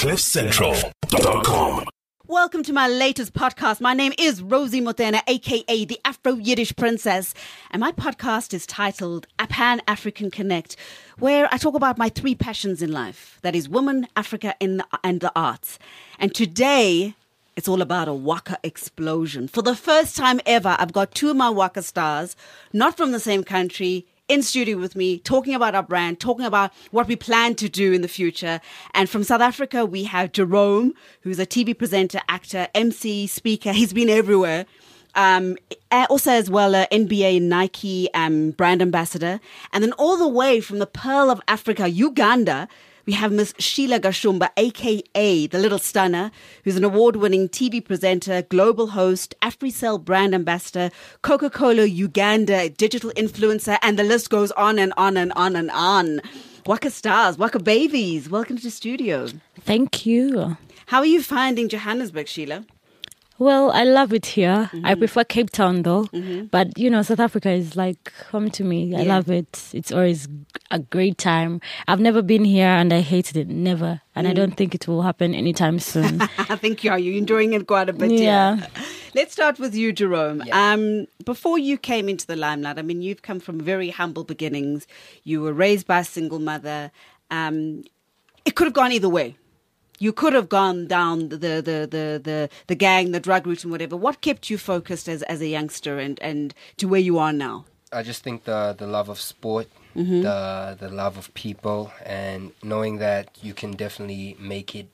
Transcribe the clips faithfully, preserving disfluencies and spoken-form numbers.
cliff central dot com. Welcome to my latest podcast. My name is Rosie Motena, aka the Afro-Yiddish Princess, and my podcast is titled A Pan-African Connect, where I talk about my three passions in life. That is woman, Africa, and the, and the arts. And today, it's all about a Waka explosion. For the first time ever, I've got two of my Waka stars, not from the same country, in studio with me, talking about our brand, talking about what we plan to do in the future. And from South Africa, we have Jerome, who's a T V presenter, actor, M C, speaker. He's been everywhere. Um, also as well, a N B A, Nike um, brand ambassador. And then all the way from the Pearl of Africa, Uganda, we have Miss Sheila Gashumba, a k a. The Little Stunner, who's an award-winning T V presenter, global host, AfriCell brand ambassador, Coca-Cola Uganda digital influencer, and the list goes on and on and on and on. Waka stars, Waka babies, welcome to the studio. Thank you. How are you finding Johannesburg, Sheila? Well, I love it here. Mm-hmm. I prefer Cape Town though. Mm-hmm. But, you know, South Africa is like home to me. I Yeah. love it. It's always a great time. I've never been here and I hated it. Never. And Mm. I don't think it will happen anytime soon. I think you are. You're enjoying it quite a bit. Yeah. Yeah. Let's start with you, Jerome. Yeah. Um, before you came into the limelight, I mean, you've come from very humble beginnings. You were raised by a single mother. Um, it could have gone either way. You could have gone down the, the, the, the, the gang, the drug route and whatever. What kept you focused as, as a youngster and, and to where you are now? I just think the the love of sport, Mm-hmm. the the love of people, and knowing that you can definitely make it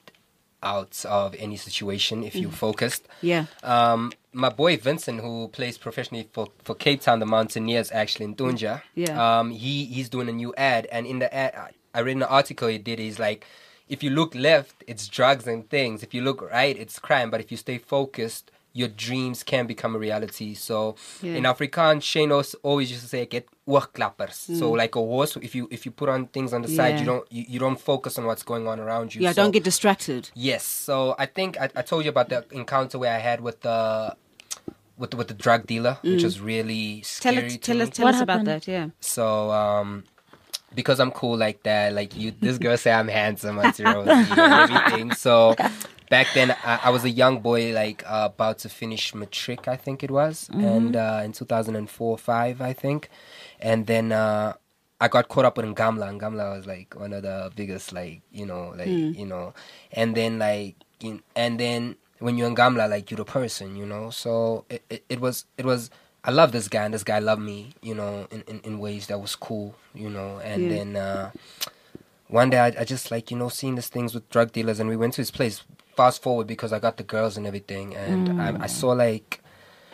out of any situation if you're focused. Yeah. Um, my boy Vincent, who plays professionally for, for Cape Town, the Mountaineers, actually in Tunja. Yeah. Um, he he's doing a new ad, and in the ad, I- I read an article he did. He's like, if you look left, it's drugs and things. If you look right, it's crime. But if you stay focused, your dreams can become a reality. So Yeah. in Afrikaans, Shane always used to say, "Get oogklappers." Mm. So like a horse, if you if you put on things on the side, Yeah. you don't you, you don't focus on what's going on around you. Yeah, So- don't get distracted. Yes. So I think I, I told you about the encounter where I had with the with the, with the drug dealer, which was really Tell scary. us, to tell me. us, tell What us about happened? that. Yeah. So, um, because I'm cool like that, like you, this girl say I'm handsome, I'm zero, and everything. So, back then I, I was a young boy, like uh, about to finish matric, I think it was, and uh, in two thousand four, five, I think, and then uh, I got caught up with Ngamla. Ngamla was like one of the biggest, like you know, like you know, and then like, in, and then when you're in Ngamla, like you're the person, you know. So it, it, it was it was. I love this guy, and this guy loved me, you know, in, in, in ways that was cool, you know. And Yeah. then uh, one day I, I just, like, you know, seeing these things with drug dealers, and we went to his place. Fast forward, because I got the girls and everything, and I, I saw, like,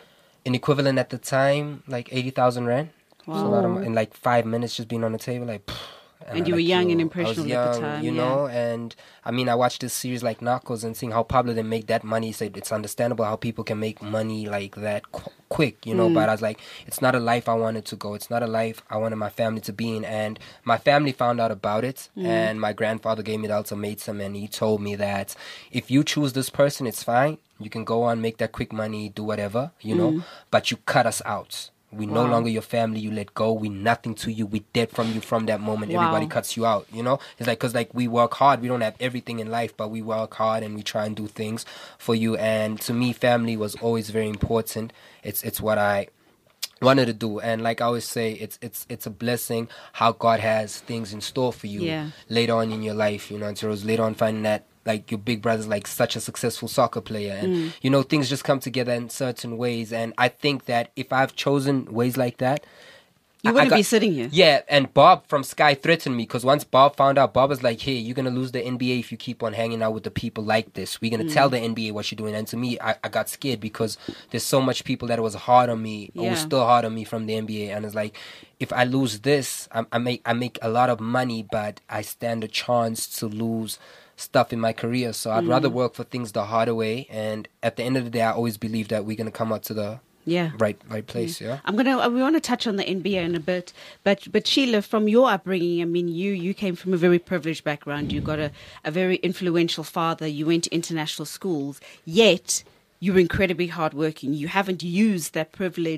an equivalent at the time, like eighty thousand rand. Wow. So a lot of, mo- in, like, five minutes just being on the table, like, pfft. And I you were like, young yo, and I was impressionable at the young, time, you yeah. know. And I mean, I watched this series like Narcos and seeing how Pablo they make that money. So it's understandable how people can make money like that qu- quick, you know. Mm. But I was like, it's not a life I wanted to go. It's not a life I wanted my family to be in. And my family found out about it, Mm. and my grandfather gave me the ultimatum, and he told me that if you choose this person, it's fine. You can go on, make that quick money, do whatever, you know. But you cut us out. We no Wow. longer your family. You let go. We nothing to you. We dead from you from that moment. Wow. Everybody cuts you out. You know, it's like because like we work hard. We don't have everything in life, but we work hard and we try and do things for you. And to me, family was always very important. It's it's what I wanted to do. And like I always say, it's it's it's a blessing how God has things in store for you Yeah. later on in your life. You know, until later on finding that like your big brother's like such a successful soccer player, and Mm. you know things just come together in certain ways. And I think that if I've chosen ways like that, You I- wouldn't I be got- sitting here. Yeah, and Bob from Sky threatened me because once Bob found out, Bob was like, hey, you're going to lose the N B A if you keep on hanging out with the people like this. We're going to Mm. tell the N B A what you're doing. And to me, I, I got scared because there's so much people that was hard on me, or was Yeah. still hard on me from the N B A. And it's like, if I lose this, I, I make I make a lot of money, but I stand a chance to lose stuff in my career. So I'd Mm. rather work for things the harder way. And at the end of the day, I always believe that we're going to come out to the Yeah. right right place. Yeah. I'm gonna. We want to touch on the N B A in a bit, but but Sheila, from your upbringing, I mean, you you came from a very privileged background. You got a, a very influential father. You went to international schools, yet you were incredibly hardworking. You haven't used that privilege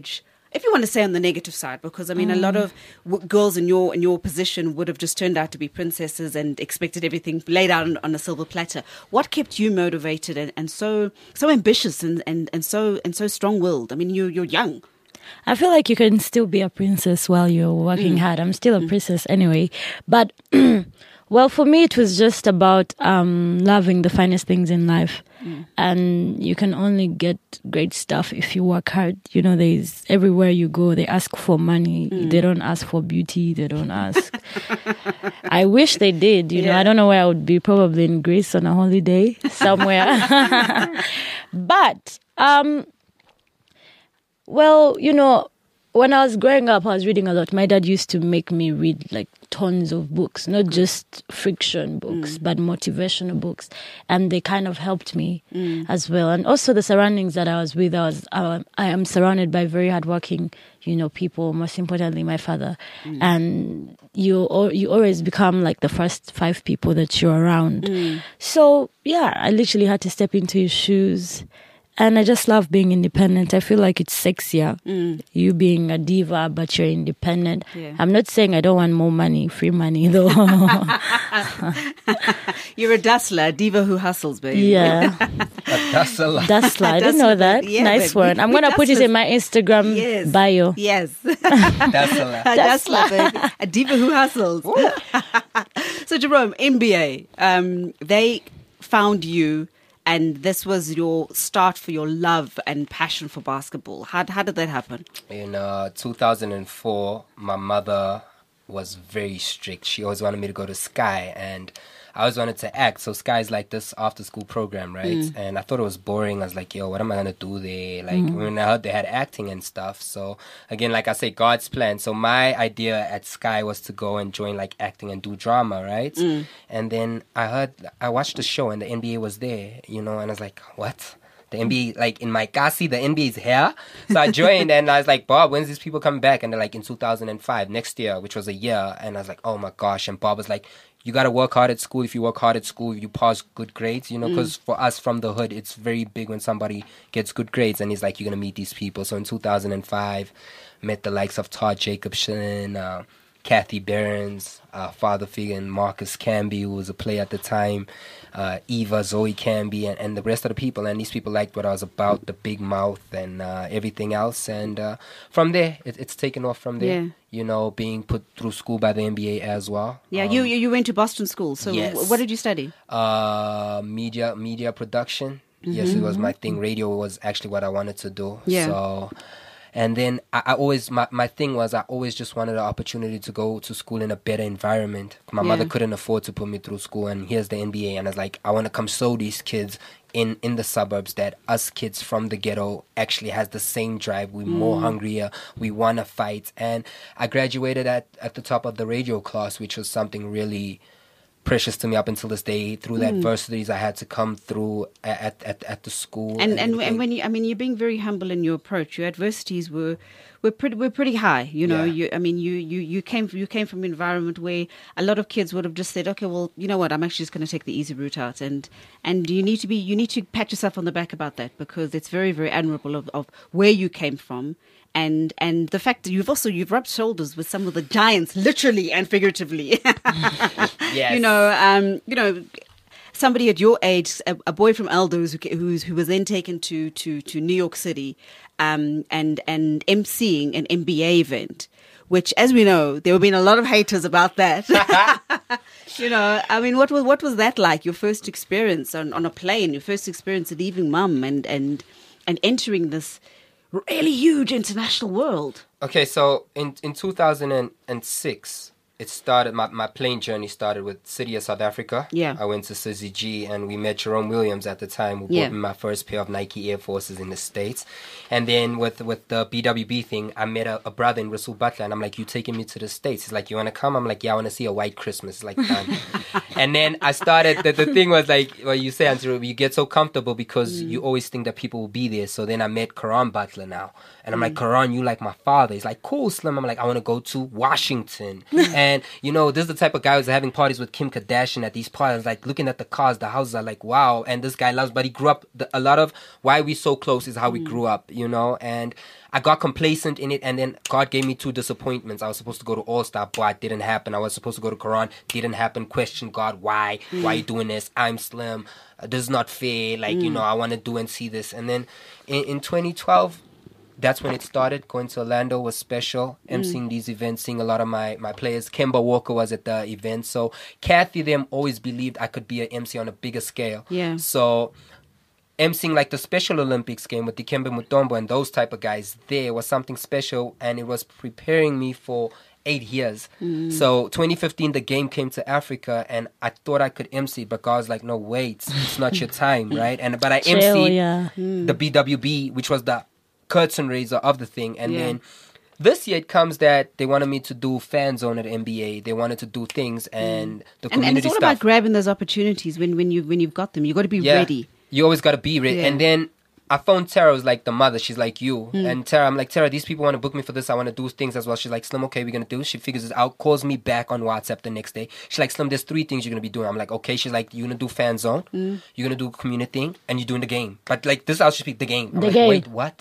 if you want to say on the negative side, because I mean, mm. a lot of w- girls in your in your position would have just turned out to be princesses and expected everything laid out on, on a silver platter. What kept you motivated and, and so so ambitious and, and, and so and so strong-willed? I mean, you you're young. I feel like you can still be a princess while you're working mm. hard. I'm still a mm. princess anyway, but. Well, for me, it was just about um, loving the finest things in life. Mm. And you can only get great stuff if you work hard. You know, there's everywhere you go, they ask for money. Mm. They don't ask for beauty. They don't ask. I wish they did. You yeah. know, I don't know where I would be, probably in Greece on a holiday somewhere. But, um, well, you know, when I was growing up, I was reading a lot. My dad used to make me read like tons of books, not just fiction books, mm. but motivational books. And they kind of helped me mm. as well. And also the surroundings that I was with, I was, uh, I am surrounded by very hardworking, you know, people, most importantly, my father. Mm. And you, you always become like the first five people that you're around. Mm. So yeah, I literally had to step into his shoes. And I just love being independent. I feel like it's sexier. Mm. You being a diva, but you're independent. Yeah. I'm not saying I don't want more money, free money though. You're a dustler, a diva who hustles, baby. Yeah. A dustler. Dustler. I didn't know that. Yeah, nice word. I'm going to put it in my Instagram yes. bio. Yes. Dustler. A dustler, baby. A diva who hustles. So, Jerome, N B A, um, they found you. And this was your start for your love and passion for basketball. How how did that happen? In uh, two thousand four, my mother was very strict. She always wanted me to go to Sky, and I always wanted to act. So Sky is like this after-school program, right? Mm. And I thought it was boring. I was like, yo, what am I going to do there? Like, mm. when I heard they had acting and stuff. So, again, like I say, God's plan. So my idea at Sky was to go and join, like, acting and do drama, right? Mm. And then I heard, I watched the show, and the N B A was there, you know? And I was like, what? The N B A, like, in my Kasi, the N B A is here. So I joined, and I was like, Bob, when's these people coming back? And they're like, in two thousand five, next year, which was a year. And I was like, oh, my gosh. And Bob was like, you got to work hard at school. If you work hard at school, you pass good grades, you know, because mm. for us from the hood, it's very big when somebody gets good grades. And he's like, you're going to meet these people. So in two thousand five, met the likes of Todd Jacobson, uh, Kathy Behrens, uh, father figure, and Marcus Camby, who was a player at the time, uh, Eva, Zoe Camby, and, and the rest of the people. And these people liked what I was about, the big mouth and uh, everything else. And uh, from there, it, it's taken off from there. Yeah. You know, being put through school by the N B A as well. Yeah, um, you you went to Boston School. So yes. What did you study? Uh, media media production. Mm-hmm. Yes, it was my thing. Radio was actually what I wanted to do. Yeah. So, and then I, I always, my, my thing was I always just wanted an opportunity to go to school in a better environment. My yeah. mother couldn't afford to put me through school, and here's the N B A. And I was like, I want to come show these kids in, in the suburbs that us kids from the ghetto actually has the same drive. We're mm. more hungrier. We want to fight. And I graduated at, at the top of the radio class, which was something really precious to me up until this day. Through the mm. adversities I had to come through at at, at the school. And and, and, and when you, I mean, you're being very humble in your approach. Your adversities were were pretty were pretty high. You know, yeah. you I mean, you, you, you came from, you came from an environment where a lot of kids would have just said, okay, well, you know what, I'm actually just going to take the easy route out. And and you need to be you need to pat yourself on the back about that, because it's very very admirable of, of where you came from. And and the fact that you've also you've rubbed shoulders with some of the giants, literally and figuratively. Yes. You know, um, you know, somebody at your age, a, a boy from Elders who who's, who was then taken to to, to New York City, um, and and emceeing an N B A event, which, as we know, there have been a lot of haters about that. You know, I mean, what was what was that like? Your first experience on, on a plane, your first experience leaving mum and and and entering this really huge international world. Okay, so in in two thousand six, it started, my, my plane journey started with City of South Africa. Yeah. I went to C Z G, and we met Jerome Williams at the time, who yeah. bought me my first pair of Nike Air Forces in the States. And then with, with the B W B thing, I met a, a brother in Rasul Butler, and I'm like, you taking me to the States? He's like, you want to come? I'm like, yeah, I want to see a white Christmas. Like, done. And then I started, the, the thing was like, well, you say, Andrew, you get so comfortable because mm. you always think that people will be there. So then I met Karan Butler now. And I'm mm. like, Karan, you like my father. He's like, cool, Slim. I'm like, I want to go to Washington. And And, you know, this is the type of guy who's having parties with Kim Kardashian at these parties, like looking at the cars, the houses are like, wow. And this guy loves, but he grew up, the, a lot of why we so close is how we grew up, you know. And I got complacent in it, and then God gave me two disappointments. I was supposed to go to All-Star, but it didn't happen. I was supposed to go to Quran, didn't happen. Question God, why? Mm. Why are you doing this? I'm slim. Uh, this is not fair. Like, mm. you know, I want to do and see this. And then in, in twenty twelve, that's when it started. Going to Orlando was special. emceeing mm. these events, seeing a lot of my, my players. Kemba Walker was at the event. So Kathy, them always believed I could be an M C on a bigger scale. Yeah. So emceeing like the Special Olympics game with Dikembe Mutombo and those type of guys there was something special, and it was preparing me for eight years. Mm. So twenty fifteen, the game came to Africa, and I thought I could M C, but God was like, no, wait, it's not your time, right? And but I Chill, emceed yeah. the B W B, which was the curtain raiser of the thing. And Yeah. then this year it comes that they wanted me to do fan zone at N B A. They wanted to do things and the And, and community it's all stuff. about grabbing those opportunities when, when, you, when you've got them. You've got to be Yeah. ready. You always got to be ready. Yeah. And then I phoned Tara, who's like the mother. She's like you. Mm. And Tara, I'm like, Tara, these people want to book me for this. I want to do things as well. She's like, Slim, okay, we're going to do. She figures it out, calls me back on WhatsApp the next day. She's like, Slim, there's three things you're going to be doing. I'm like, okay. She's like, you're going to do fan zone. Mm. You're going to do community thing. And you're doing the game. But like, this is how she speak, the game. I'm The like, game. wait, what?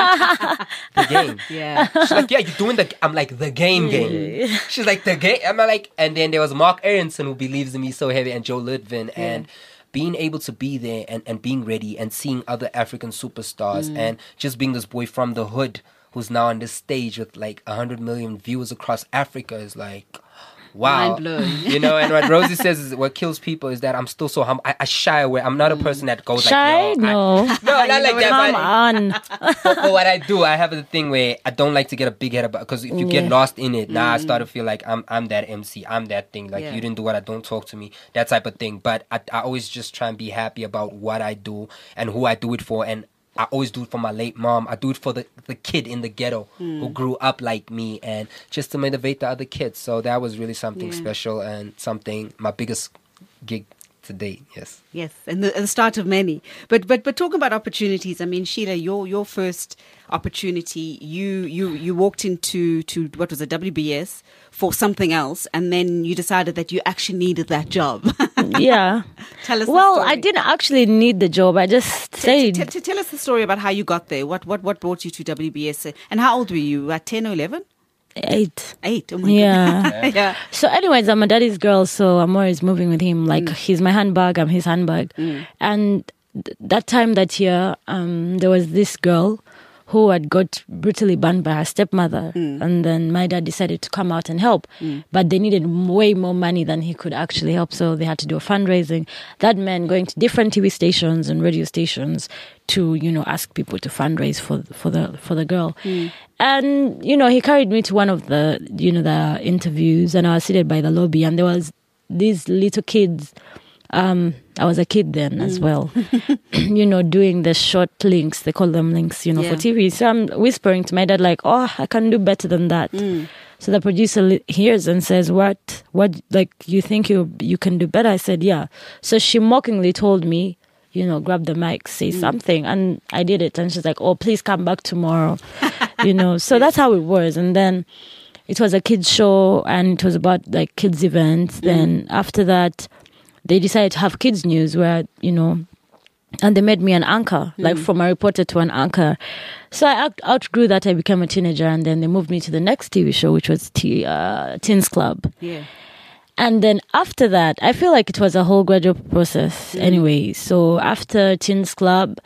The game. Yeah. She's like, yeah, you're doing the... I'm like, the game game. She's like, the game? I'm like... And then there was Mark Aronson, who believes in me so heavy, and Joe Litvin. Yeah. And being able to be there and, and being ready and seeing other African superstars Mm. and just being this boy from the hood who's now on this stage with like one hundred million viewers across Africa is like... Wow. Mind blowing. You know, and what Rosie says is what kills people is that I'm still so humble. I, I shy away. I'm not a person that goes Shy? like, yo, No. I, no, not like that. Come but- on. for, for what I do, I have the thing where I don't like to get a big head about, because if you get Yeah. lost in it, now I start to feel like I'm I'm that M C, I'm that thing. Like Yeah. you didn't do what I don't talk to me, that type of thing. But I, I always just try and be happy about what I do and who I do it for. And I always do it for my late mom. I do it for the, the kid in the ghetto who grew up like me, and just to motivate the other kids. So that was really something Yeah. special and something, my biggest gig to date. Yes. Yes, and the, and the start of many. But but but talking about opportunities, I mean, Sheila, your your first opportunity, you you you walked into to what was a W B S for something else, and then you decided that you actually needed that job. Yeah. Tell us. the Well, story. I didn't actually need the job. I just T- stayed. t- t- tell us the story about how you got there. What what what brought you to W B S, and how old were you? At ten or eleven? Eight. Eight. Oh my Yeah. goodness. yeah. So, anyways, I'm a daddy's girl, so I'm always moving with him. Like, he's my handbag, I'm his handbag. And th- that time, that year, um, there was this girl who had got brutally burned by her stepmother. And then my dad decided to come out and help. But they needed way more money than he could actually help, so they had to do a fundraising. That meant going to different T V stations and radio stations to, you know, ask people to fundraise for for the for the girl. And, you know, he carried me to one of the, you know, the interviews, and I was seated by the lobby, and there was these little kids. Um, I was a kid then as well, you know, doing the short links, they call them links, you know, Yeah. for T V. So I'm whispering to my dad, like, oh, I can do better than that. So the producer li- hears and says, what, what, like, you think you you can do better? I said, yeah. So she mockingly told me, you know, grab the mic, say something. And I did it. And she's like, oh, please come back tomorrow, you know. So that's how it was. And then it was a kids show, and it was about like kids events. Then after that, they decided to have kids news where, you know, and they made me an anchor, like from a reporter to an anchor. So I out- outgrew that. I became a teenager, and then they moved me to the next T V show, which was T- uh, Teens Club. Yeah. And then after that, I feel like it was a whole gradual process anyway. So after Teens Club,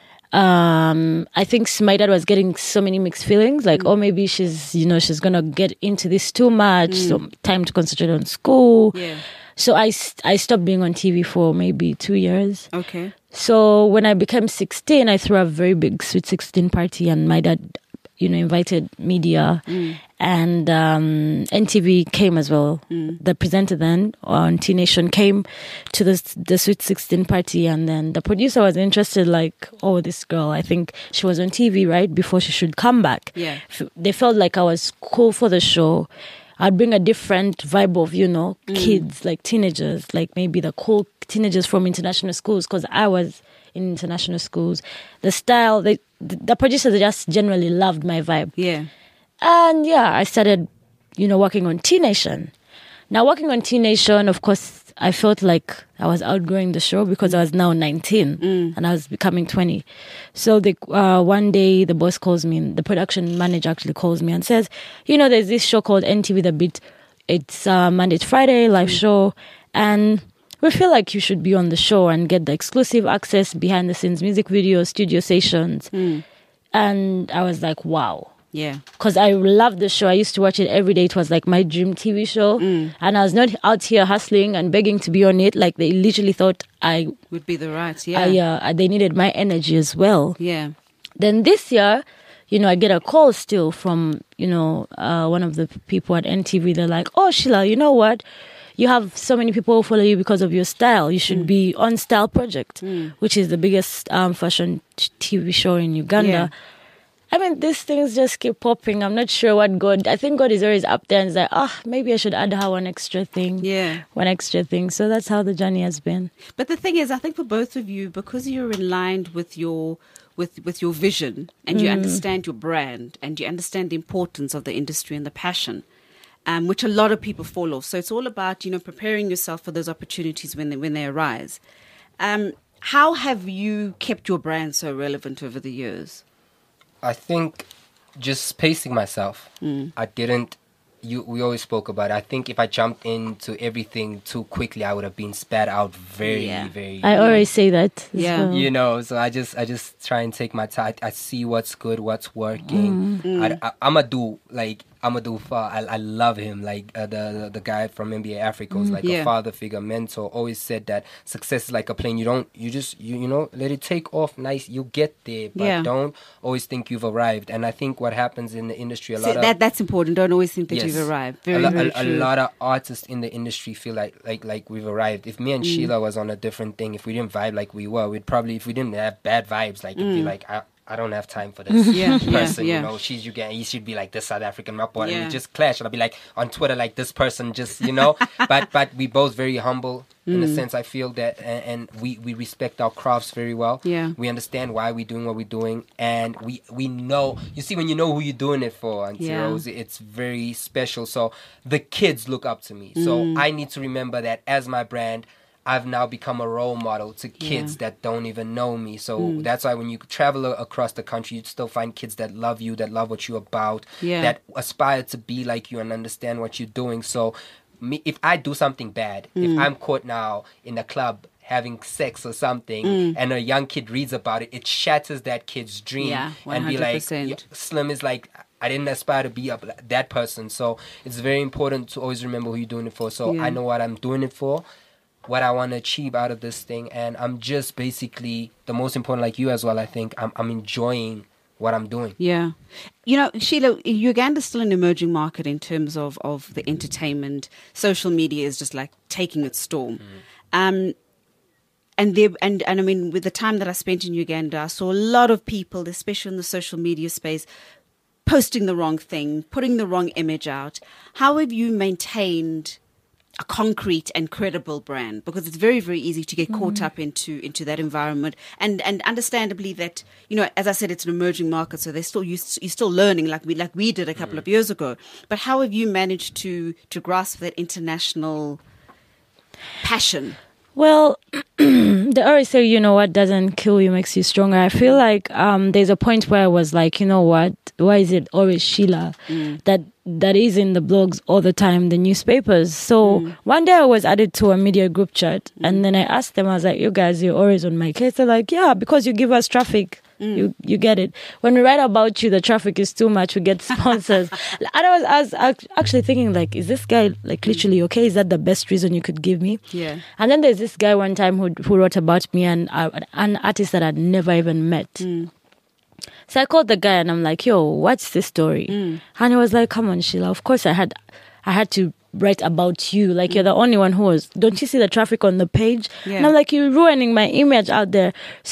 um, I think my dad was getting so many mixed feelings, like, oh, maybe she's, you know, she's going to get into this too much. So time to concentrate on school. Yeah. So I, st- I stopped being on T V for maybe two years. Okay. So when I became sixteen, I threw a very big Sweet sixteen party, and my dad, you know, invited media, and um, N T V came as well. The presenter then on T Nation came to the the Sweet sixteen party, and then the producer was interested, like, oh, this girl, I think she was on T V right before she should come back. Yeah. F- They felt like I was cool for the show. I'd bring a different vibe of, you know, kids, like teenagers, like maybe the cool teenagers from international schools, because I was in international schools. The style, they, the producers just generally loved my vibe. Yeah. And yeah, I started, you know, working on T Nation. Now, working on T Nation, of course, I felt like I was outgrowing the show because I was now nineteen Mm. and I was becoming twenty. So the, uh, one day the boss calls me, and the production manager actually calls me and says, you know, there's this show called N T V The Beat. It's uh, Monday to Friday, live Mm. show. And we feel like you should be on the show and get the exclusive access, behind the scenes music videos, studio sessions. Mm. And I was like, wow. Yeah. Because I loved the show. I used to watch it every day. It was like my dream T V show. Mm. And I was not out here hustling and begging to be on it. Like, they literally thought I, Would be the right. Yeah. I uh, they needed my energy as well. yeah. Then this year, you know, I get a call still from, you know, uh, one of the people at N T V. They're like, oh, Sheila, you know what? You have so many people who follow you because of your style. You should Mm. be on Style Project, Mm. which is the biggest um, fashion t- T V show in Uganda. Yeah. I mean, these things just keep popping. I'm not sure what God... I think God is always up there and is like, oh, maybe I should add her one extra thing. Yeah. One extra thing. So that's how the journey has been. But the thing is, I think for both of you, because you're in line with your with with your vision and you understand your brand and you understand the importance of the industry and the passion, um, which a lot of people fall off. So it's all about, you know, preparing yourself for those opportunities when they when they arise. Um, how have you kept your brand so relevant over the years? I think just pacing myself. Mm. I didn't. You, we always spoke about it. I think if I jumped into everything too quickly, I would have been spat out very, Yeah. very. I always say that. as Yeah. well. You know, so I just, I just try and take my time. I see what's good, what's working. I, I, I'm a do like Amadou Fa. I, I love him. Like uh, the, the the guy from N B A Africa was like Yeah. a father figure, mentor. Always said that success is like a plane. You don't, you just, you you know, let it take off. Nice, you get there, but Yeah. don't always think you've arrived. And I think what happens in the industry, a So lot of that that's important. Don't always think that Yes. you've arrived. Very, a, lo- very a, a true. lot of artists in the industry feel like like like we've arrived. If me and Mm. Sheila was on a different thing, if we didn't vibe like we were, we'd probably, if we didn't have bad vibes, like it'd be like I, I don't have time for this Mm. Yeah, yeah, person. yeah. You know, she's you get, he should be like this South African rapper, and Yeah. we just clash. And I'll be like on Twitter like this person, just you know. but but we both very humble in a Mm. sense. I feel that, and, and we we respect our crafts very well. Yeah. We understand why we're doing what we're doing, and we we know. You see, when you know who you're doing it for, Auntie Yeah. Rose, it's very special. So the kids look up to me. So Mm. I need to remember that as my brand, I've now become a role model to kids Yeah. that don't even know me. So Mm. that's why when you travel a- across the country, you'd still find kids that love you, that love what you're about, Yeah. that aspire to be like you and understand what you're doing. So me, if I do something bad, Mm. if I'm caught now in a club having sex or something, Mm. and a young kid reads about it, it shatters that kid's dream. Yeah, and be one hundred like, percent. "Yo, Slim is like, I didn't aspire to be a, that person. So it's very important to always remember who you're doing it for. So Yeah. I know what I'm doing it for, what I want to achieve out of this thing, and I'm just basically the most important, like you as well. I think I'm I'm enjoying what I'm doing. Yeah. You know, Sheila, Uganda's still an emerging market in terms of, of the entertainment. Social media is just like taking its storm. Um, and there, and, and I mean, with the time that I spent in Uganda, I saw a lot of people, especially in the social media space, posting the wrong thing, putting the wrong image out. How have you maintained a concrete and credible brand? Because it's very, very easy to get caught up into into that environment, and and understandably that, you know, as I said, it's an emerging market, so they're still you you're still learning like we like we did a couple of years ago. But how have you managed to to grasp that international passion? Well, they always say, you know, what doesn't kill you makes you stronger. I feel like um, there's a point where I was like, you know what, why is it always Sheila Mm. that that is in the blogs all the time, the newspapers? So Mm. one day I was added to a media group chat, and then I asked them, I was like, you guys, you're always on my case. They're like, yeah, because you give us traffic. Mm. You you get it. When we write about you, the traffic is too much. We get sponsors. And I was, I was ac- actually thinking, like, is this guy like literally okay? Is that the best reason you could give me? Yeah. And then there's this guy one time who who wrote about me, and uh, an artist that I'd never even met. Mm. So I called the guy and I'm like, "Yo, what's the story?" Mm. And he was like, "Come on, Sheila. Of course I had, I had to write about you. Like you're the only one who was. Don't you see the traffic on the page?" Yeah. And I'm like, "You're ruining my image out there." So I,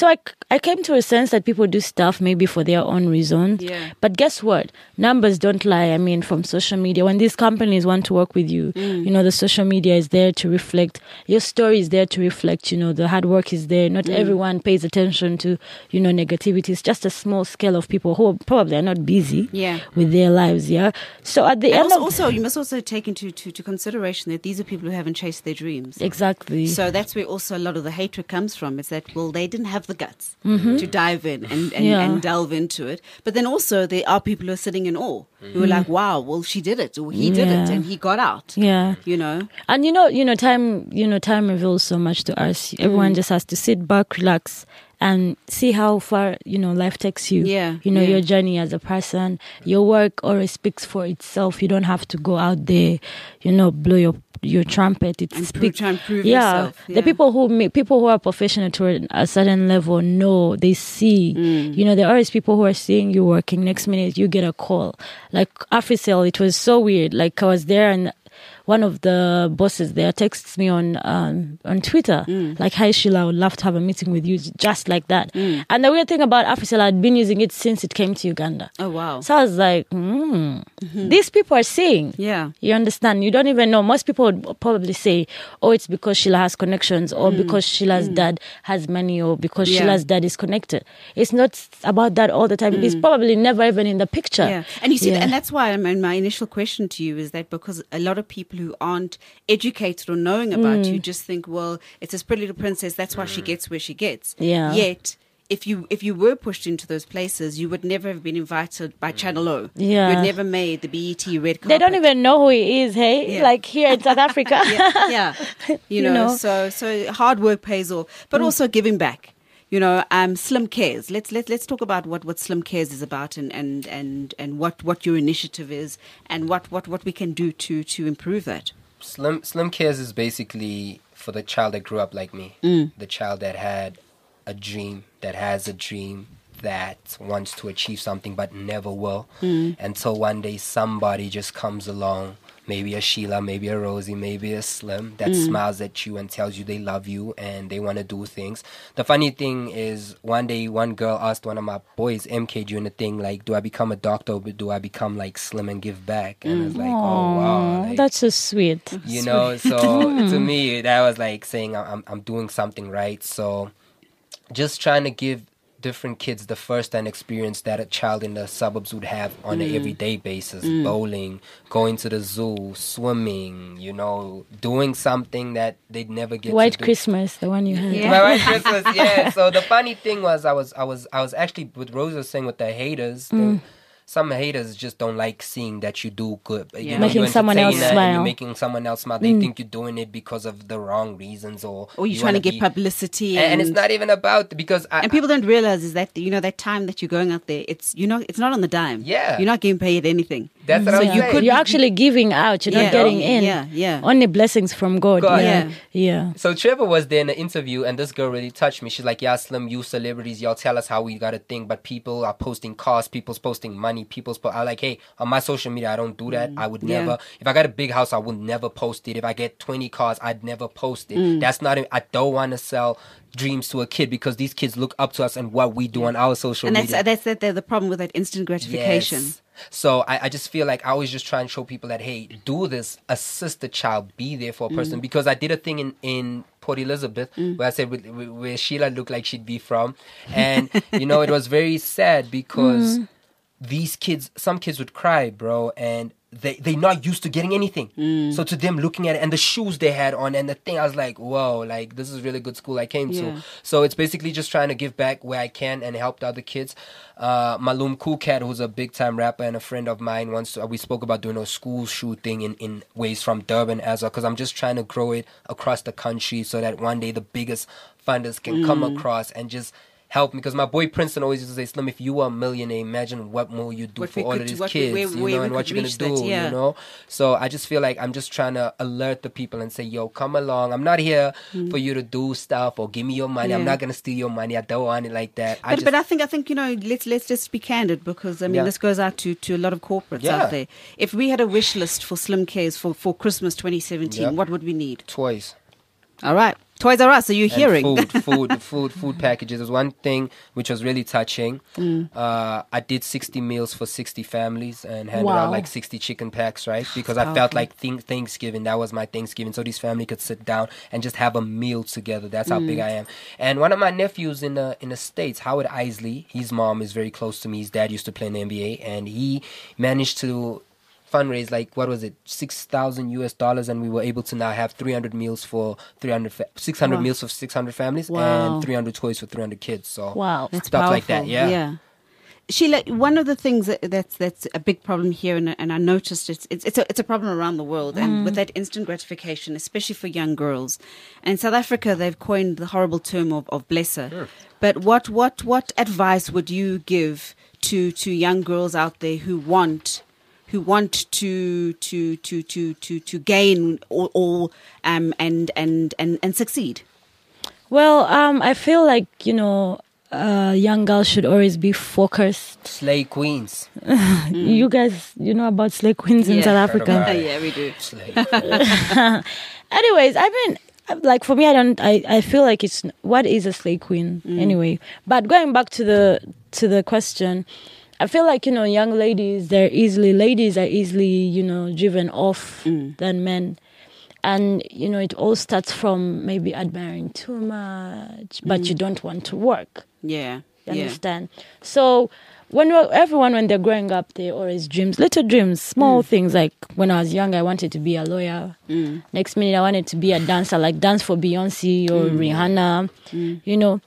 I came to a sense that people do stuff maybe for their own reasons. Yeah. But guess what? Numbers don't lie. I mean, from social media, when these companies want to work with you, Mm. you know, the social media is there to reflect, your story is there to reflect, you know, the hard work is there. Not Mm. everyone pays attention to, you know, negativity. It's just a small scale of people who probably are not busy Yeah. with their lives, yeah? So at the And end also, of... also, you must also take into to, to consideration that these are people who haven't chased their dreams. Exactly. So that's where also a lot of the hatred comes from. Is that, well, they didn't have the guts to dive in and, and, Mm-hmm. Yeah. and delve into it. But then also there are people who are sitting in awe, who are like, wow, well, she did it, or he did it, Yeah. and he got out. Yeah. You know? And you know, you know, time, you know, time reveals so much to us. Mm. Everyone just has to sit back, relax, and see how far, you know, life takes you. Yeah, You know, yeah. your journey as a person, your work always speaks for itself. You don't have to go out there, you know, blow your your trumpet. It And speaks. prove- try and prove yeah, yourself, the yeah. people who make people who are professional to a certain level know, they see. Mm. You know, there are always people who are seeing you working. Next minute, you get a call. Like Africell, it was so weird. Like I was there and one of the bosses there texts me on um, on Twitter, Mm. like, "Hi Sheila, I would love to have a meeting with you," just like that. And the weird thing about Africell, I'd been using it since it came to Uganda. Oh, wow. So I was like, hmm, these people are seeing. Yeah. You understand? You don't even know. Most people would probably say, oh, it's because Sheila has connections, or because Sheila's dad has money, or because Yeah. Sheila's dad is connected. It's not about that all the time. It's probably never even in the picture. Yeah, and you see, Yeah. and that's why I mean, my initial question to you is that because a lot of people who aren't educated or knowing about Mm. you just think, well, it's this pretty little princess, that's why she gets where she gets. Yeah. Yet, if you if you were pushed into those places, you would never have been invited by Channel O. Yeah. You'd never made the B E T red carpet. They don't even know who he is, hey? Yeah. Like here in South Africa. yeah, yeah. You, You know, know. so so hard work pays off, but also giving back. You know, um, Slim Cares. Let's let let's talk about what, what Slim Cares is about, and, and, and, and what, what your initiative is, and what, what, what we can do to to improve that. Slim Slim Cares is basically for the child that grew up like me, Mm. the child that had a dream, that has a dream, that wants to achieve something but never will, Mm. until one day somebody just comes along, maybe a Sheila, maybe a Rosie, maybe a Slim, that Mm. smiles at you and tells you they love you and they want to do things. The funny thing is, one day one girl asked one of my boys, M K, during the thing, like, do I become a doctor or do I become like Slim and give back? And I was like, oh wow, like, That's so sweet. you know. So to me, that was like saying I'm I'm doing something right. So just trying to give different kids the first-hand experience that a child in the suburbs would have on an everyday basis. Bowling, going to the zoo, swimming, you know, doing something that they'd never get White to do. Christmas, the one you had. Yeah. My white Christmas, yeah. So the funny thing was, I was, I was, I was actually with Rosa was saying with the haters. the- some haters just don't like seeing that you do good. You Yeah. know, Making you someone else entertain that and smile. You're making someone else smile. They think you're doing it because of the wrong reasons, or Or you're you trying to wanna get be- publicity, And, and, and it's not even about because I, And people don't realize is that you know that time that you're going out there, it's you know it's not on the dime. Yeah. you're not getting paid anything. That's what So I'm you saying. could You're be- actually giving out. You're Yeah. not getting in. Yeah, yeah. Only blessings from God. God. Yeah. Yeah. Yeah. So Trevor was there in the interview, and this girl really touched me. She's like, "Yeah, Slim, you celebrities, y'all tell us how we got a thing, but people are posting cars, people's posting money, people's." Po-. I'm like, "Hey, on my social media, I don't do that. I would Yeah. never. If I got a big house, I would never post it. If I get twenty cars, I'd never post it. Mm. That's not. I don't want to sell dreams to a kid because these kids look up to us and what we do on our social And that's media. that's that the, the problem with that instant gratification. Yes. So I, I just feel like I always just try and show people that, hey, do this, assist the child, be there for a person. Because I did a thing in, in Port Elizabeth where I said with, with, where Sheila looked like she'd be from. And, you know, it was very sad because these kids, some kids would cry, bro, and they, they're not used to getting anything. So to them looking at it and the shoes they had on and the thing, I was like, whoa, like this is really good school I came Yeah. to. So it's basically just trying to give back where I can and help the other kids. Uh, Malum Cool Cat, who's a big time rapper and a friend of mine, once uh, we spoke about doing a school shooting in, in ways from Durban as well, because I'm just trying to grow it across the country so that one day the biggest funders can come across and just help me. Because my boy Princeton always used to say, Slim, if you were a millionaire, imagine what more you do What for we all could of do- these what we- kids, where- you where know, we and what could you're going to reach do, that, yeah. you know? So I just feel like I'm just trying to alert the people and say, yo, come along. I'm not here for you to do stuff or give me your money. I'm Yeah. not going to steal your money. I don't want it like that. I But, just, but I think I think you know let's let's just be candid, because I mean Yeah. this goes out to, to a lot of corporates Yeah. out there. If we had a wish list for Slim Cares for, for Christmas twenty seventeen, Yep. what would we need? toys. All right. Toys R Us, are you And hearing? food, food, food, food packages. There's one thing which was really touching. Mm. Uh, I did sixty meals for sixty families and handed Wow. out like sixty chicken packs, right? Because I felt powerful. like th- Thanksgiving, that was my Thanksgiving. So this family could sit down and just have a meal together. That's how Mm. big I am. And one of my nephews in the in the States, Howard Isley, his mom is very close to me. His dad used to play in the N B A, and he managed to fundraise like what was it six thousand U S dollars, and we were able to now have three hundred meals for three hundred fa- six hundred Wow. meals for six hundred families Wow. and three hundred toys for three hundred kids. So Wow. That's stuff powerful. like that, yeah. Yeah. Sheila, one of the things that, that's that's a big problem here, and, and I noticed it's it's it's a, it's a problem around the world, and with that instant gratification, especially for young girls. And in South Africa, they've coined the horrible term of, of blesser. But what what what advice would you give to to young girls out there who want who want to to to to to to gain or, or um and and and and succeed? Well, um, I feel like, you know, uh, young girls should always be focused. Slay queens. You guys, you know about slay queens in Yeah. South Heard Africa. about it. Yeah, we do. Slay. Anyways, I mean, like for me, I don't. I, I feel like it's what is a slay queen anyway. But going back to the to the question, I feel like, you know, young ladies, they're easily ladies are easily, you know, driven off than men. And, you know, it all starts from maybe admiring too much, but you don't want to work. Yeah. You yeah. understand? So when we're, everyone, when they're growing up, they always dreams, little dreams, small things. Like when I was young, I wanted to be a lawyer. Next minute, I wanted to be a dancer, like dance for Beyonce or Rihanna, you know.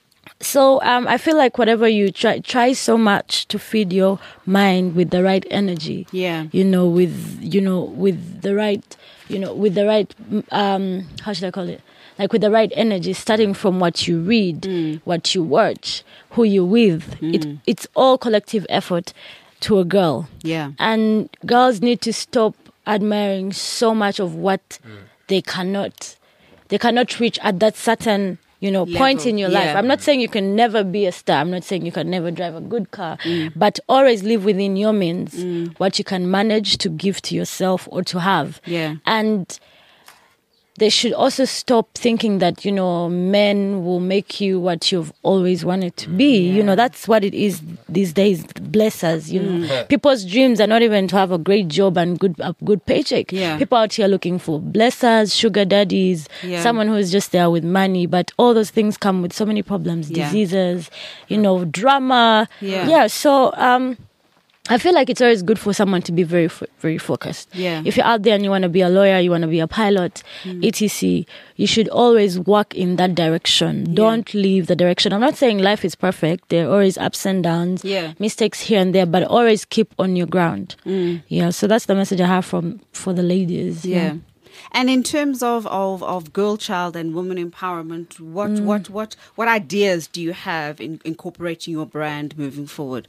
So um, I feel like whatever you try, try so much to feed your mind with the right energy. Yeah. You know, with you know, with the right, you know, with the right, um, how should I call it? Like with the right energy, starting from what you read, what you watch, who you're with. It it's all collective effort to a girl. Yeah. And girls need to stop admiring so much of what they cannot they cannot reach at that certain, you know, point Level, in your yeah. life. I'm not saying you can never be a star. I'm not saying you can never drive a good car, but always live within your means, what you can manage to give to yourself or to have. Yeah. And they should also stop thinking that, you know, men will make you what you've always wanted to be. You know, that's what it is these days. Bless us, you know. People's dreams are not even to have a great job and good a good paycheck. Yeah. People out here looking for blessers, sugar daddies, Yeah. someone who is just there with money. But all those things come with so many problems, Yeah. diseases, you know, drama. Yeah. Yeah. So, um, I feel like it's always good for someone to be very, fo- very focused. Yeah. If you're out there and you want to be a lawyer, you want to be a pilot, et cetera, you should always work in that direction. Don't leave the direction. I'm not saying life is perfect. There are always ups and downs, Yeah. mistakes here and there, but always keep on your ground. Yeah. So that's the message I have from for the ladies. Yeah. And in terms of, of, of girl child and women empowerment, what what what what ideas do you have in incorporating your brand moving forward?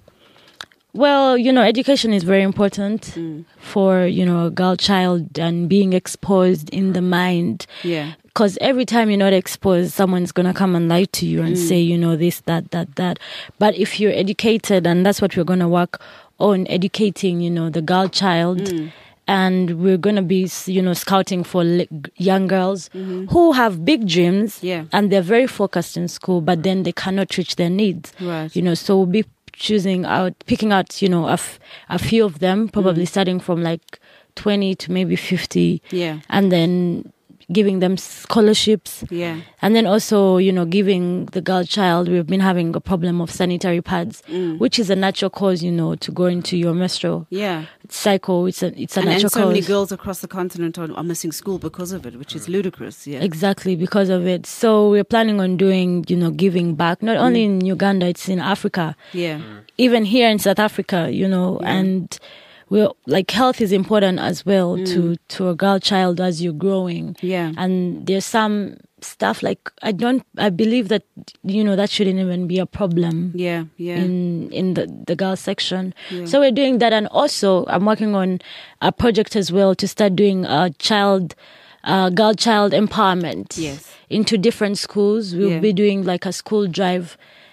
Well, you know, education is very important for, you know, a girl child and being exposed in the mind. Yeah. Because every time you're not exposed, someone's going to come and lie to you and say, you know, this, that, that, that. But if you're educated, and that's what we're going to work on, educating, you know, the girl child. And we're going to be, you know, scouting for li- young girls who have big dreams. Yeah. And they're very focused in school, but then they cannot reach their needs. Right. You know, so we'll be choosing out, picking out, you know, a, f- a few of them, probably starting from like twenty to maybe fifty. Yeah. And then giving them scholarships. Yeah. And then also, you know, giving the girl child, we've been having a problem of sanitary pads, which is a natural cause, you know, to go into your menstrual Yeah. cycle. It's a, it's a And, natural and so cause. many girls across the continent are, are missing school because of it, which is ludicrous. Yeah. Exactly, because of it. So we're planning on doing, you know, giving back, not only in Uganda, it's in Africa. Yeah. Even here in South Africa, you know, and we're like health is important as well to, to a girl child as you're growing. Yeah. And there's some stuff like, I don't, I believe that, you know, that shouldn't even be a problem. Yeah. Yeah. in in the, the girl section. So we're doing that. And also I'm working on a project as well to start doing a child, uh, girl child empowerment Yes. into different schools. We'll Yeah. be doing like a school drive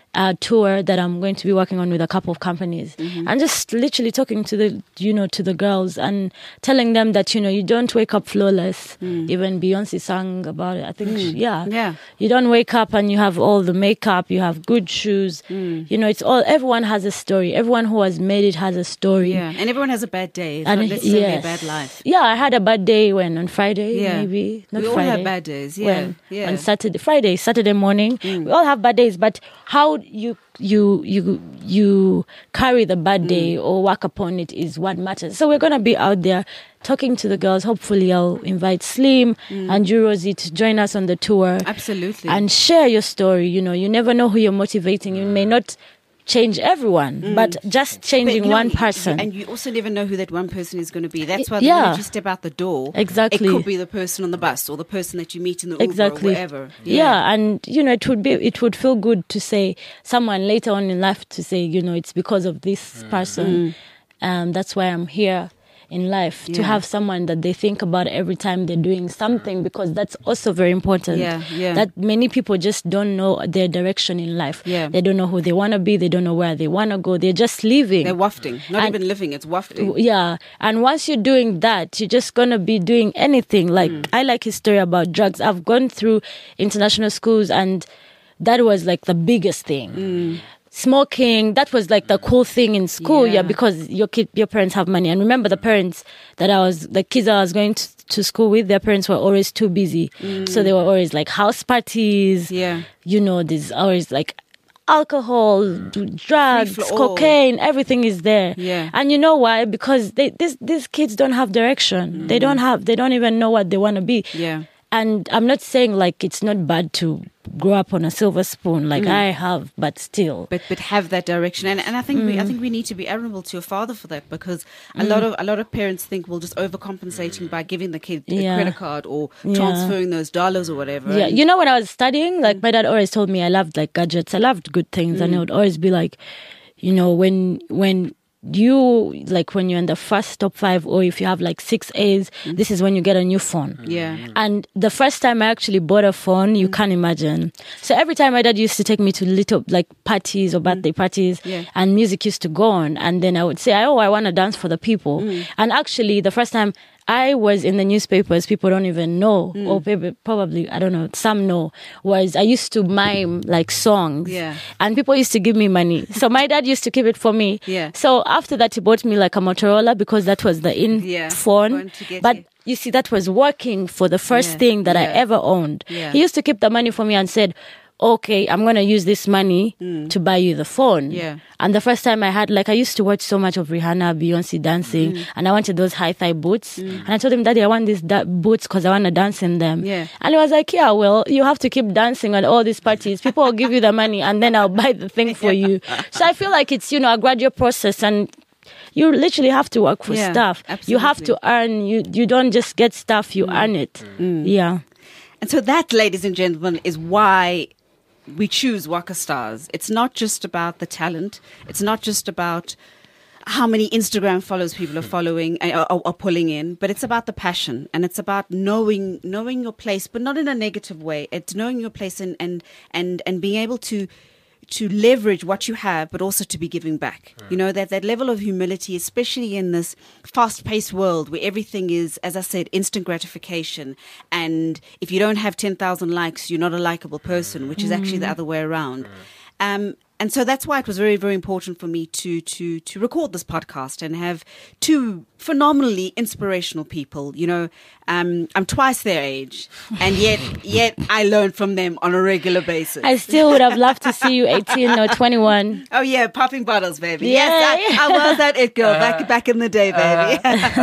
a tour that I'm going to be working on with a couple of companies, Mm-hmm. and just literally talking to the, you know, to the girls and telling them that, you know, you don't wake up flawless. Even Beyonce sang about it. I think, she, yeah, Mm. Yeah. you don't wake up and you have all the makeup, you have good shoes. You know, it's all. Everyone has a story. Everyone who has made it has a story. Yeah, and everyone has a bad day. It's And not necessarily yes. a bad life. Yeah, I had a bad day when on Friday, Yeah. maybe not We all Friday. have bad days, yeah, When, yeah. Mm. On Saturday, Friday, Saturday morning, we all have bad days. But how you you you you carry the bad day Mm. or work upon it is what matters. So we're gonna be out there talking to the girls. Hopefully, I'll invite Slim Mm. and you, Rosie, to join us on the tour. Absolutely. And share your story. You know, you never know who you're motivating. You may not change everyone, but just But, changing you know, one you- person. and you also never know who that one person is going to be. That's why Y- the yeah. minute you step out the door, Exactly. it could be the person on the bus or the person that you meet in the Uber Exactly. or wherever. Yeah. and you know, it would be, it would feel good to say someone later on in life to say, you know, it's because of this person. Um, that's why I'm here in life, to Yeah. have someone that they think about every time they're doing something, because that's also very important. Yeah, yeah. That many people just don't know their direction in life. Yeah. They don't know who they want to be. They don't know where they want to go. They're just living. They're wafting, not And- even living. It's wafting. Yeah. And once you're doing that, you're just going to be doing anything. Like, Mm. I like his story about drugs. I've gone through international schools, and that was like the biggest thing. Mm. Smoking, that was like the cool thing in school. Yeah, Yeah. because your kid, your parents have money. And remember, the parents that I was, the kids I was going to, to school with, their parents were always too busy. So they were always like house parties. Yeah. You know, there's always like alcohol, d- drugs, Free for all. cocaine, everything is there. Yeah. And you know why? Because they, this, these kids don't have direction. They don't have, they don't even know what they want to be. Yeah. And I'm not saying like it's not bad to grow up on a silver spoon like I have, but still. But but have that direction, and and I think we I Mm. think we need to be admirable to your father for that, because a lot of a lot of parents think we're just overcompensating by giving the kid a Yeah. credit card or Yeah. transferring those dollars or whatever. Yeah, And- you know, when I was studying, like my dad always told me I loved like gadgets. I loved good things, and it would always be like, you know, when when you like when you're in the first top five, or if you have like six A's, this is when you get a new phone. Yeah. And the first time I actually bought a phone, you can't imagine. So every time my dad used to take me to little like parties or birthday parties, Yeah. and music used to go on, and then I would say, "Oh, I want to dance for the people." And actually, the first time I was in the newspapers, people don't even know, or maybe, probably, I don't know, some know, was I used to mime like songs. Yeah. And people used to give me money. So my dad used to keep it for me. Yeah. So after that, he bought me like a Motorola, because that was the in Yeah, phone. phone to get But you. you see, that was working for the first Yeah, thing that I yeah. ever owned. Yeah. He used to keep the money for me and said, okay, I'm going to use this money to buy you the phone. Yeah. And the first time I had, like, I used to watch so much of Rihanna, Beyonce dancing, and I wanted those high thigh boots. And I told him, Daddy, I want these da- boots because I want to dance in them. Yeah. And he was like, yeah, well, you have to keep dancing at all these parties. People will give you the money, and then I'll buy the thing for you. So I feel like it's, you know, a gradual process, and you literally have to work for Yeah, stuff. You have to absolutely. earn. You you don't just get stuff. You earn it. Yeah. And so that, ladies and gentlemen, is why we choose Waka Stars. It's not just about the talent. It's not just about how many Instagram followers people are following uh, are, are pulling in, but it's about the passion, and it's about knowing knowing your place, but not in a negative way. It's knowing your place and and and, and being able to to leverage what you have, but also to be giving back. You know, that, that level of humility, especially in this fast-paced world where everything is, as I said, instant gratification. And if you don't have ten thousand likes, you're not a likable person, which is actually the other way around. Um, and so that's why it was very, very important for me to to to record this podcast and have two phenomenally inspirational people. You know, um, I'm twice their age, and yet yet I learn from them on a regular basis. I still would have loved to see you eighteen or twenty-one. Oh yeah, popping bottles, baby. Yeah. Yes, I, I was that it girl back back in the day, baby.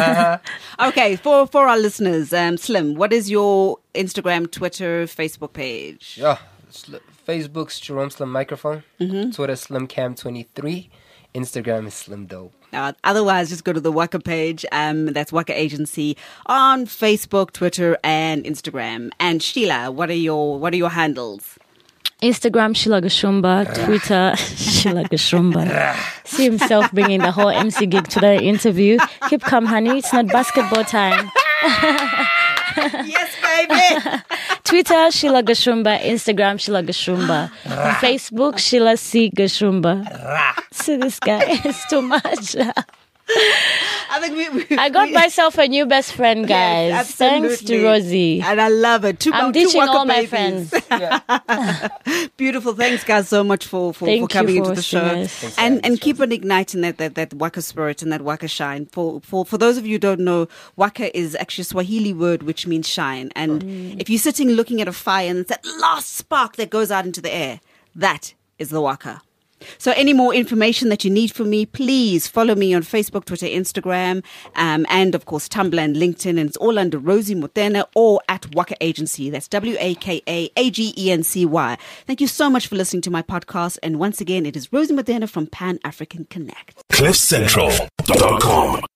Okay, for for our listeners, um, Slim, what is your Instagram, Twitter, Facebook page? Yeah, Sl- Facebook's Jerome Slim Microphone. Twitter SlimCam twenty-three. Instagram is Slim Dope. Uh, otherwise, just go to the Waka page. Um, that's Waka Agency on Facebook, Twitter, and Instagram. And Sheila, what are your what are your handles? Instagram, Sheila Gashumba. Twitter, Sheila Gashumba. See himself bringing the whole M C gig to the interview. Keep calm, honey. It's not basketball time. Yes, baby. Twitter, Sheila Gashumba. Instagram, Sheila Gashumba. Facebook, Sheila C. Gashumba. See this guy, it's too much. I think we, we I got we, myself a new best friend, guys. Yes, Thanks to Rosie. And I love it. Two, I'm two ditching Waka all my babies. friends. Beautiful. Thanks, guys, so much for, for, Thank for coming you into for the show. hosting us. Thanks for And having and us, keep Rosie. on igniting that, that, that Waka spirit and that Waka shine. For, for, for those of you who don't know, Waka is actually a Swahili word which means shine. And Mm. if you're sitting looking at a fire and it's that last spark that goes out into the air, that is the Waka. So any more information that you need from me, please follow me on Facebook, Twitter, Instagram, um, and of course Tumblr and LinkedIn. And it's all under Rosie Motena or at Waka Agency. That's W A K A A G E N C Y. Thank you so much for listening to my podcast. And once again, it is Rosie Motena from Pan African Connect. cliff central dot com